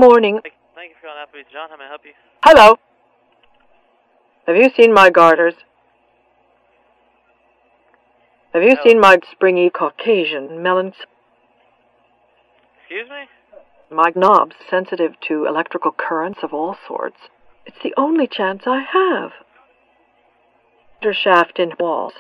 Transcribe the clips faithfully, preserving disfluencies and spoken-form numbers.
Morning. Thank, thank you for calling Applebee's. John, how may I help you? Hello. Have you seen my garters? Have you No. seen my springy Caucasian melons? Excuse me? My knobs sensitive to electrical currents of all sorts. It's the only chance I have. Shaft in walls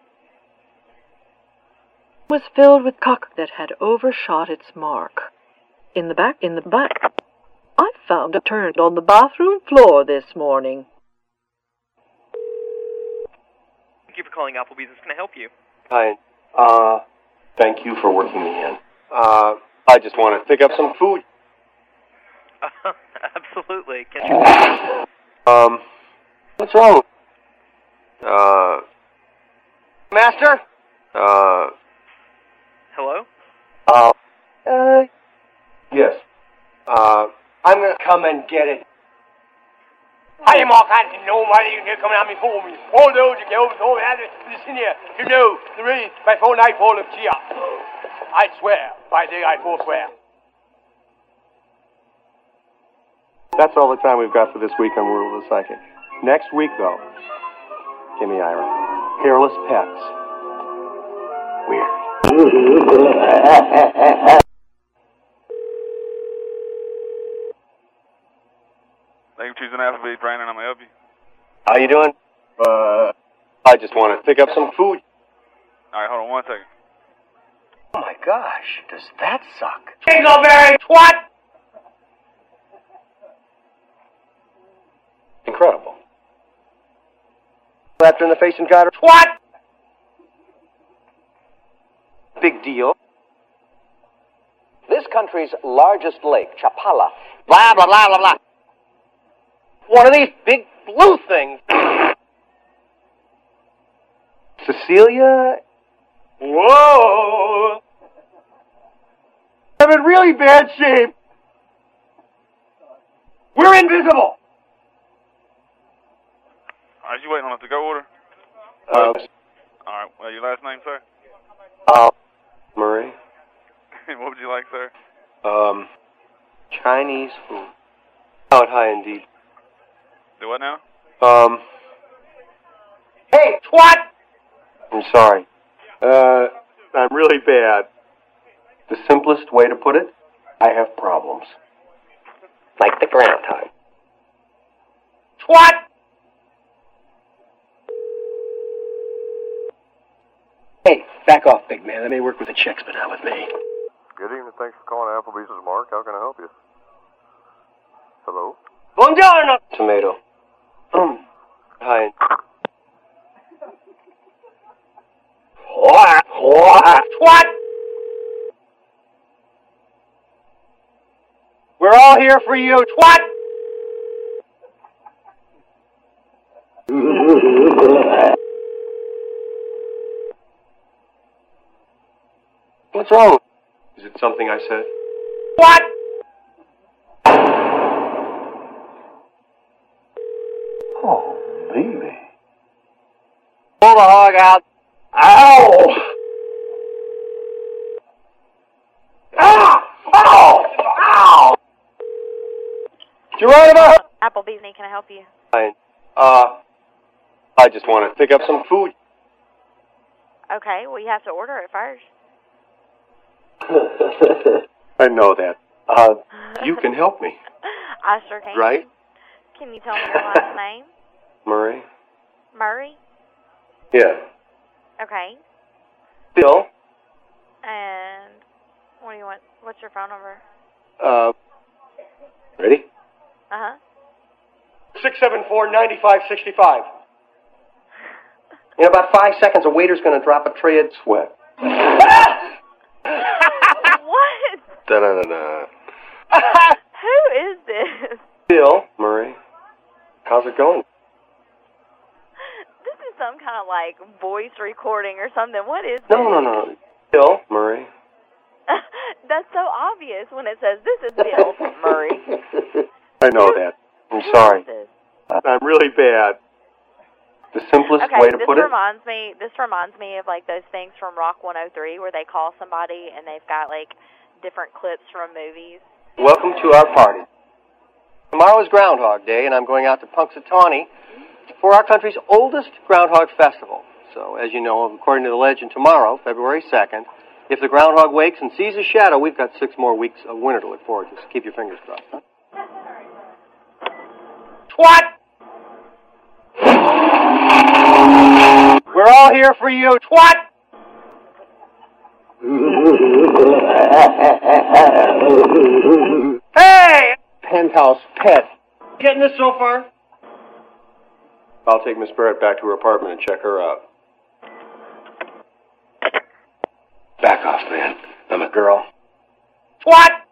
was filled with cock that had overshot its mark. In the back, in the back, I found it turned on the bathroom floor this morning. Thank you for calling Applebee's. Can I help you? Hi. Uh, thank you for working me in. Uh, I just want to pick up some food. Uh, absolutely. Can you... Um, what's wrong? Uh, Master? Uh, Hello? uh, uh, yes. Uh, I'm gonna come and get it. I am all kinds of nobody you can come out before me. All those you go over and listen here. You know, the rain by four nightfall of Chia. I swear, by day I forswear. That's all the time we've got for this week on World of the Psychic. Next week, though, give me Ira. Hairless pets. Weird. Thank you for choosing Applebee's, Brandon. I'm going to help you. How you doing? Uh, I just want to pick up some food. All right, hold on one second. Oh my gosh, does that suck? Dingleberry twat! Incredible. Slapped her in the face and got her. Twat! Big deal. This country's largest lake, Chapala. Blah, blah, blah, blah, blah. One of these big blue things. Cecilia? Whoa! I'm in really bad shape. We're invisible! All right, you waiting on a to-go order? Uh, All right, well, your last name, sir? uh, Murray? What would you like, sir? Um, Chinese food. Out high indeed. Do what now? Um, Hey, twat! I'm sorry. Uh, I'm really bad. The simplest way to put it, I have problems. Like the groundhog. Twat! Hey, back off, big man. That may work with the chicks, but not with me. Good evening. Thanks for calling Applebee's. This is Mark. How can I help you? Hello? Buongiorno! Tomato. Hi. Twat! Twat! We're all here for you, twat! What's wrong? Is it something I said? What? Oh, baby. Pull the hog out. Ow! Ah! Ow! Ow! Geronimo! Applebee's, can I help you? Hi. Uh, I just want to pick up some food. Okay, well, you have to order it first. I know that. Uh, you can help me. I sure can. Right? Can you tell me your last name? Murray? Murray? Yeah. Okay. Bill? And what do you want? What's your phone number? Uh, ready? Uh-huh. six seven four, nine five six five. In about five seconds, a waiter's going to drop a tray of sweat. What? Da-da-da-da. Who is this? Bill? Murray? How's it going? This is some kind of, like, voice recording or something. What is this? No, no, no. Bill? Murray? That's so obvious when it says, this is Bill Murray. I know that. I'm Who sorry. is this? I'm really bad. The simplest Okay, way to this put it? reminds me. This reminds me of like those things from Rock one oh three where they call somebody and they've got like different clips from movies. Welcome to our party. Tomorrow is Groundhog Day, and I'm going out to Punxsutawney for our country's oldest Groundhog Festival. So, as you know, according to the legend, tomorrow, February second, if the groundhog wakes and sees a shadow, we've got six more weeks of winter to look forward to. So keep your fingers crossed, huh? Twat! We're all here for you, twat! Hey! Penthouse pet. Getting this so far? I'll take Miss Barrett back to her apartment and check her out. Back off, man. I'm a girl. Twat!